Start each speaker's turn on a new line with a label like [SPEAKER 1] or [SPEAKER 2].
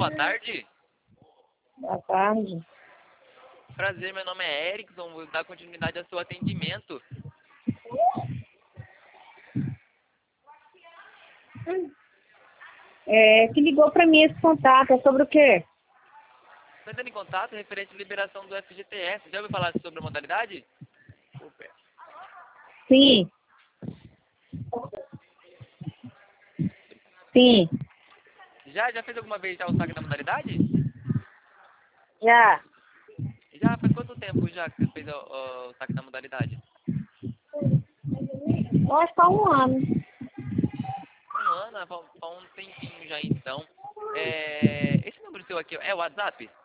[SPEAKER 1] boa tarde.
[SPEAKER 2] Boa tarde.
[SPEAKER 1] Prazer, meu nome é Erickson, vou dar continuidade ao seu atendimento.
[SPEAKER 2] Que ligou para mim esse contato, é sobre o quê?
[SPEAKER 1] Estou entrando em contato referente à liberação do FGTS. Já ouviu falar sobre a modalidade? Opa.
[SPEAKER 2] Sim. Sim.
[SPEAKER 1] Já fez alguma vez já o saque da modalidade?
[SPEAKER 2] Já.
[SPEAKER 1] Já? Faz quanto tempo já que você fez o saque da modalidade?
[SPEAKER 2] Eu acho que há um ano.
[SPEAKER 1] Um ano? Faz um tempinho já então. Esse número seu aqui é o WhatsApp?